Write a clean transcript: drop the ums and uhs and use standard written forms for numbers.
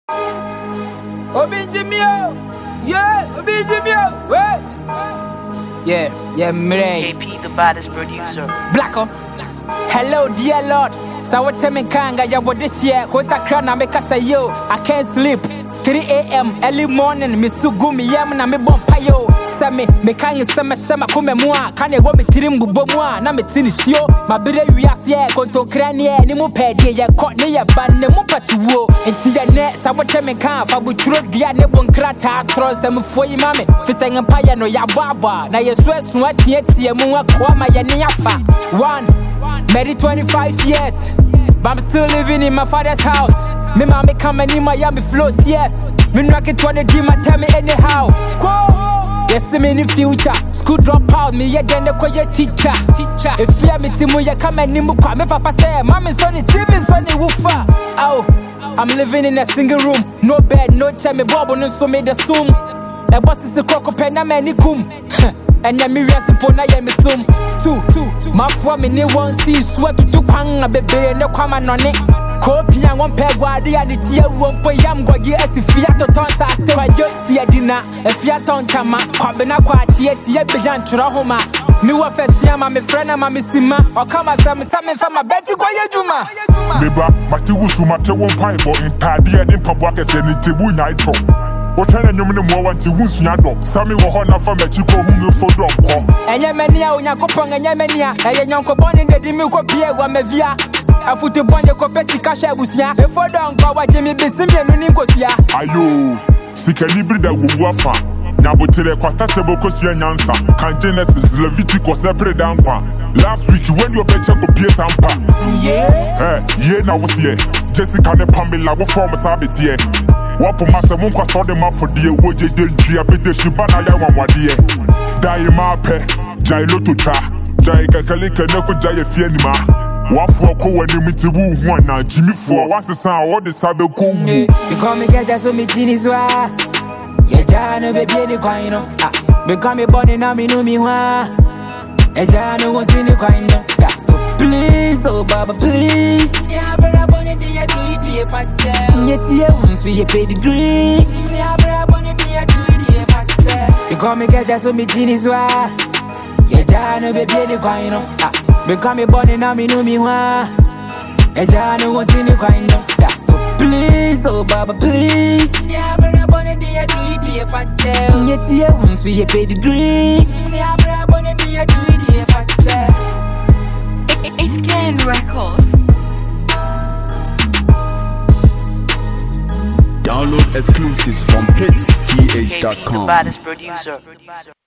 Obi Jimio, yeah, Obi Jimio, wait. Yeah, Mire. KP, the baddest producer. Blacko. Hello, dear Lord. Sawateme kanga ya this year. Kota krana me kasa yo. I can't sleep. 3 a.m. early morning. Misugumi yam na me bompayo. Same me kangi sema shema kume mua. Kane wo me tirimbu bomua na me tini sio. Mabire wiase konton kranie ni mu pedi ya kot ne ya ban ne mu patuwo. Enti ya ne sawateme kan fa buturo dia ne bonkrata tro sem foyi mame. Fisenga paya no ya baba. Na yesu esu atie mu akwa ma ya ne afa. Married 25 years, but I'm still living in my father's house. Me mommy coming in Miami float, yes. Me knocking 20 dream, I tell me anyhow. Yes, me in the future. School drop out, me yeah then the quiet teacher. If you have me timu ya come and nimu kwa me papa say, mommy sonny TV sonny woofer. Oh, I'm living in a single room, no bed, no chair, me bobo no so me the zoom. A boss is the coco pen na me kum. And ya me reason for na ya me zoom. My family ne one see sweat to kwanga bebe ne kwama none. Kopi an one peg wadi and it ye won po yam gogi as if fiato ton sa se wa joti adina e fiato ntama kwabena kwa tie tie bejan tura homa. Me wa fesia ma me frena ma me sima o kama sam fa ma beti kwa yeduma. Beba mati wusu mate won pai bo intade e mpaboa kese ni tebu nyai to. O tana nyom ne mo wanti wusu nya do. Sami wo ho na fa machi ko hu me fodo ko. Enye mania Onyankopon enye mania eye nyonkopon ne di mi ko pie wa mavia. Afuti bonde ko peti kasha abusia. E fodo nko wa jemi besimie no ni nkosia. Ayo sika libri da wuwu afa. Nyabotere kwata tebo kosia nyansa. Kan Genesis Leviticus na preda nkwa. Last week when you betcha go pie sampa. Yeah na was here. Jessica ne Pamela wo form sabiti Wapo masa munkwa sode mafodie woje dentria bede shibana ya wanwadie. Dai mape jai loto cha jai kakalika neko jai fienima. Wafu ko wani mitibu hu na Jimmy fo wasesa o de sabe ko hu. You call me get so me tinizwa. Ya jana baby ni kwaino. Me call me body na me no mi hwa. E jana won sini kwaino. So please, oh baba please. Ya bra bone dia do it ye fatte. Nyeti e won fi ye pedigree. Ya bra bone dia do it ye fatte. You call me get so me tinizwa. Ya jana baby ni kwaino. Me call me body na me no mi hwa. E jana won sini kwaino. So please, oh baba please. Ya bra bone dia do it ye fatte. Nyeti e won fi ye pedigree. Ya bra bone dia do it ye fatte. It's Ken Records. Download exclusives from KP, the hitsgh.com. baddest producer.